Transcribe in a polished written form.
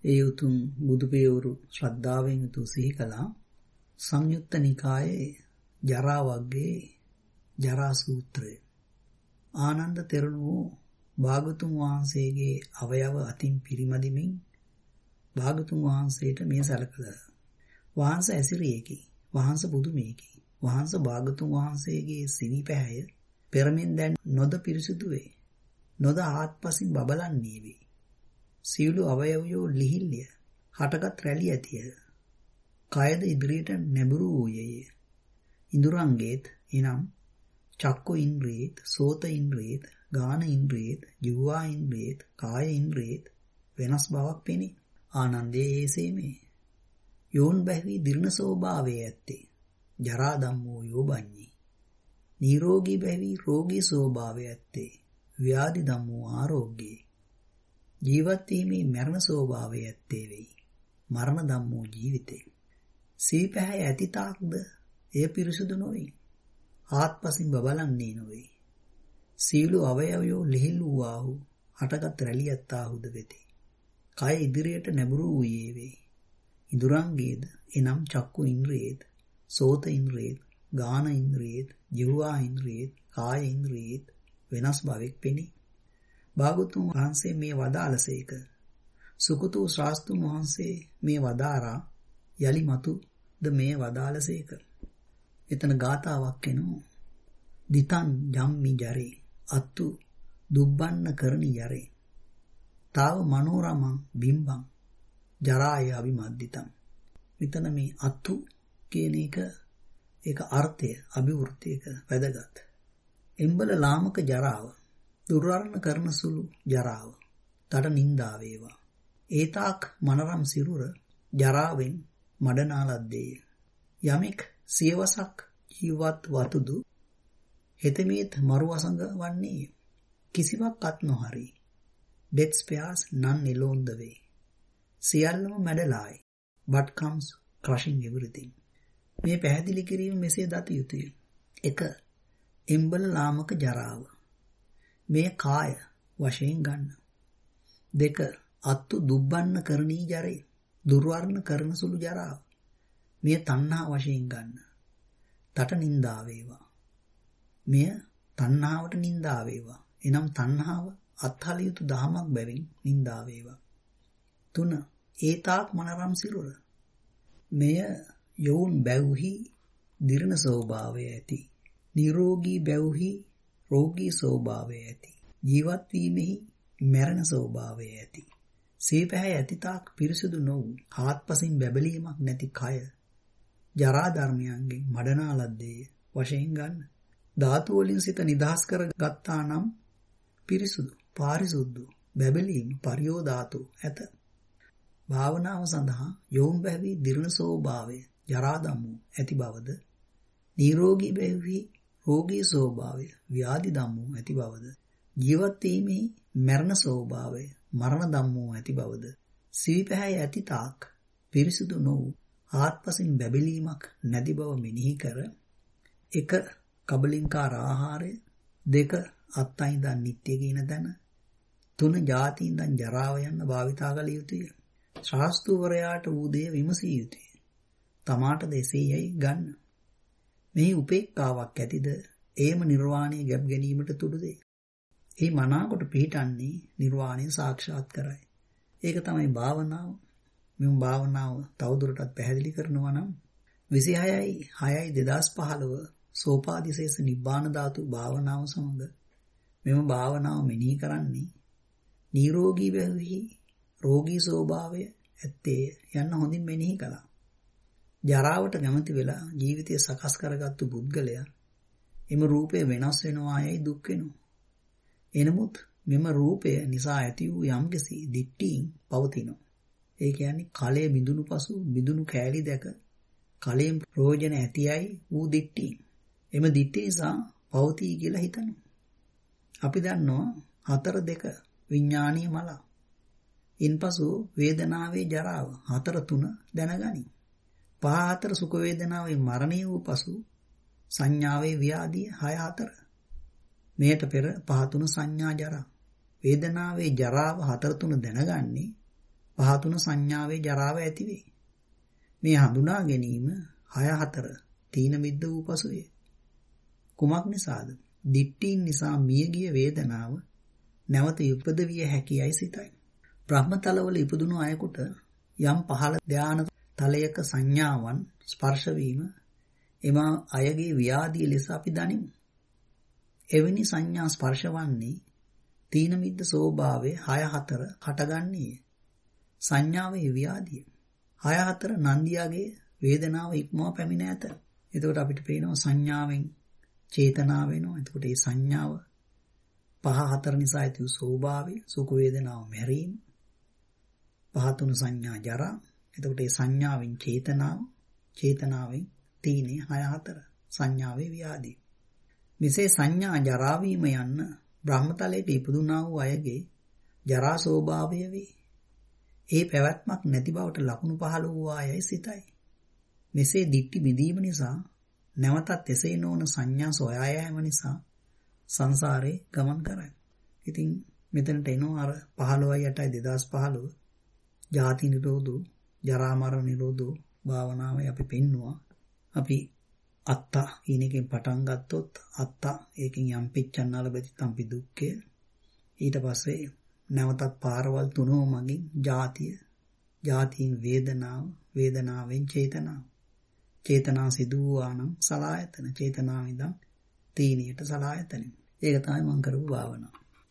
ඒ උතුම් බුදු පියවරු ශ්‍රද්ධාවෙන් යුතුව සිහි කළා. සංයුත්ත නිකායේ ජරා වර්ගයේ ජරා සූත්‍රය. ආනන්ද තෙරණුවෝ භාගතුන් වහන්සේගේ අවයව අතින් පිරිමදිමින් භාගතුන් වහන්සේට මේ සැලකලා. වහන්ස ඇසිරියේකි. වහන්ස බුදුමේකි. වහන්ස භාගතුන් වහන්සේගේ සිවි පැහැය පෙරමින් දැන් නොද පිරිසුදු වේ. නොද ආත්පසින් බබලන්නේ වේ. සියලු අවයවයෝ ලිහිල්ය. හටගත් රැලි ඇතිය. කයද ඉදිරියට නැඹුරු වූයේය. ඉඳුරංගේත් එනම් චක්කු ඉන්ද්‍රියේත්, සෝත ඉන්ද්‍රියේත්, ගාන ඉන්ද්‍රියේත්, ජීවා ඉන්ද්‍රියේත්, කාය ඉන්ද්‍රියේත් වෙනස් බවක් පෙනේ. ආනන්දේ ඒසේමේ. යෝන් බැහි දිර්ණ ස්වභාවයේ ඇත්තේ. ජරා ධම්මෝ යෝබඤ්ඤි. නිරෝගී බැහි රෝගී ස්වභාවයේ ඇත්තේ. ව්‍යාධි ධම්මෝ ආරෝග්‍යේ. ජීවත් වීමේ මරණ ස්වභාවයේ ඇත්තේ වෙයි. මරණ ධම්මෝ ජීවිතේ. සීපැහැ ඇති තාක්ද එය පිරිසුදු නොවේ. ආත්පසින් බබලන්නේ නොවේ. සීල අවයවයෝ ලිහිල් වූාහු හටගත් රැලියත්තාහුද වෙති. කය ඉදිරියට නැඹුරු වූයේ වේ. ඉඳුරංගේද එනම් චක්කු ඉන්ද්‍රියේත්, සෝත ඉන්ද්‍රියේත්, ගාන ඉන්ද්‍රියේත්, ජීවා ඉන්ද්‍රියේත්, කාය ඉන්ද්‍රියේත් වෙනස් බවෙක් පෙනේ. භාගතුන් වහන්සේ මේ වදාළසේක. සුකුතු ශාස්ත්‍රුන් වහන්සේ මේ වදාරා යලි මතුද මේ වදාළසේක. එතන ගාතාවක් එනවා. දිතං ජම්මි ජරේ අත්තු දුබ්බන්න කරණි යරේ. තාව මනෝරමං බිම්බං ජරාය අවිමද්දිතං. මෙතන මේ අත්තු කියන එක ඒක අර්ථය අභිවෘද්ධියක වැදගත්. එම්බල ලාමක ජරාව දුර්වර්ණ කරන සුළු ජරාව තට නින්දා වේවා. ඒතාක් මනරම් සිරුර ජරාවෙන් මඩනාලද්දේය. යමෙක් සියවසක් ජීවත් වතුදු හෙතෙමේත් මරු වසඟ වන්නේය. කිසිවක් අත් නොහරි. death spares none alone the way. සියල්ලම මැඩලායි. but comes crushing everything. මේ පැහැදිලි කිරීම මෙසේ දත යුතුය. 1. එම්බල ලාමක ජරාව. මේ කාය වශයෙන් ගන්න. 2. අත්තු දුබ්බන්න කරණී ජරේ. දුර්වර්ණ කරන සුළු ජරාව. මේ තණ්හා වශයෙන් ගන්න. තට නින්දා වේවා. මෙය තණ්හාවට නින්දා වේවා. එනම් තණ්හාව අත්හල යුතු දහමක් බැවින් නින්දා වේවා. 3. ඒතාක් මනරම් සිරුර. මෙය යෝන් බැව්හි දිරණ ස්වභාවය ඇති. නිරෝගී බැව්හි රෝගී ස්වභාවය ඇති. ජීවත් වීමෙහි මරණ ස්වභාවය ඇති. සීපැහැ ඇතිතාක් පිරිසුදු නොවූ ආත්පසින් බැබලීමක් නැති කය ජරා ධර්මයන්ගෙන් මඩනාලද්දේය වශයෙන් ගන්න. ධාතු වලින් සිත නිදහස් කර ගත්තා නම් පිරිසුදු, පාරිසුද්ධ, බැබලීම, පරියෝධාතු ඇත. භාවනාව සඳහා යෝම් බැවි දිරණ ස්වභාවය ජරා ධම්මෝ ඇති බවද, නිරෝගී බැවි රෝගී ස්වභාවය ව්‍යාධි ධම්මෝ ඇති බවද, ජීවත් වීමේ මරණ ස්වභාවය මරණ ධම්මෝ ඇති බවද, සිවිපැහැය ඇති තාක් පිරිසුදු නොවූ ආත්පසින් බැබලීමක් නැති බව මෙනෙහි කර 1. කබලින්කාර ආහාරය, 2. අත්තයින්දන් නිත්‍ය කියන තැන, 3. ජාතියින්දන් ජරාව යන්න භාවිතා කළ යුතුය. ශාස්ත්‍රවරයාට වූ දේ විමසිය යුතුය. තමාට දෙසේයයි ගන්න. මෙහි උපේක්ඛාවක් ඇතිද ඒම නිර්වාණය ගැබ් ගැනීමට තුඩුදේ. ඒ මනාකොට පිහිටන්නේ නිර්වාණය සාක්ෂාත් කරයි. ඒක තමයි භාවනාව. මෙම භාවනාව තවදුරටත් පැහැදිලි කරනවා නම් 26/6/2015 සෝපාදිශේෂ නිබ්බාන ධාතු භාවනාව සමග මෙම භාවනාව මෙනෙහි කරන්නේ නිරෝගී බැවිහි රෝගී ස්වභාවය ඇත්තේ යන්න හොඳින් මෙනෙහි කළා. ජරාවට කැමති වෙලා ජීවිතය සකස් කරගත්තු පුද්ගලයා එම රූපය වෙනස් වෙනවායයි දුක් වෙනවා. එනමුත් මෙම රූපය නිසා ඇති වූ යම්කිසි දිට්ඨියින් පවතිනවා. ඒ කියන්නේ කලය බිඳුණු පසු බිඳුණු කෑලි දැක කලයෙන් ප්‍රයෝජන ඇතියයි වූ දිට්ඨියින්. එම දිට්ඨිය නිසා පවතී කියලා හිතනවා. අපි දන්නවා 4-2 විඥානීය මල. ඉන්පසු වේදනාවේ ජරාව 4-3 දැනගනි. 5-4 සුඛ වේදනාවේ මරණය වූ පසු සංඥාවේ ව්‍යාධිය 6-4. මෙයට පෙර 5-3 සංඥා ජරා. වේදනාවේ ජරාව 4-3 දැනගන්නේ පහතුන සංඥාවේ ජරාව ඇති වේ. මේ හඳුනා ගැනීම 6-4 තීන මිද්ද වූ පසුය. කුමක් නිසාද? දිට්ඨීන් නිසා මියගිය වේදනාව නැවත ඉපදවිය හැකියයි සිතයි. බ්‍රහ්මතලවල ඉපදුණු අයෙකුට යම් පහළ ධාන තලයක සංඥාවන් ස්පර්ශ වීම එම අයගේ ව්‍යාධිය ලෙස අපි දනිමු. එවැනි සංඥා ස්පර්ශ වන්නේ තීන මිද්ද ස්වභාවයේ 6-4 හටගන්නේ සංඥාවේ ව්‍යාධිය. 6-4 නන්දියාගේ වේදනාව ඉක්මවා පැමිණ ඇත. එතකොට අපිට පේනවා සංඥාවෙන් චේතනාව වෙනවා. එතකොට මේ සංඥාව 5-4 නිසා ඇති වූ ස්වභාවය සුඛ වේදනාව මෙරීම 5-3 සංඥා ජරා. එතකොට මේ සංඥාවෙන් චේතනාවෙන් තීනේ 6-4 සංඥාවේ ව්‍යාධිය. මෙසේ සංඥා ජරා වීම යන්න බ්‍රහ්මතලයේ ඉපදුනා වූ අයගේ ජරා ස්වභාවය වේ. ඒ පැවැත්මක් නැති බවට ලකුණු පහළ වූ අයයි සිතයි. මෙසේ දික්ටි බිඳීම නිසා නැවතත් එසේ නොවන සංඥා සොයා යාම නිසා සංසාරේ ගමන් කරයි. ඉතින් මෙතනට එනවා අර 15/8 2015 ජාති නිරෝධෝ ජරා මරණ නිරෝධෝ භාවනාවයි අපි පෙන්නවා. අපි අත්තා කියන එකෙන් පටන් ගත්තොත් අත්තා ඒකෙන් යම් පිච්චන්නාල බෙදිතම්පි දුක්ඛය. ඊට පස්සේ නැවතත් පාරවල් තුනම මගින් ජාතියෙන් වේදනාවෙන් චේතනා සිදු වූානම් සලායතන චේතනාව ඉඳන් තීනියට සලායතන. ඒක තමයි මම කරපු භාවනාව.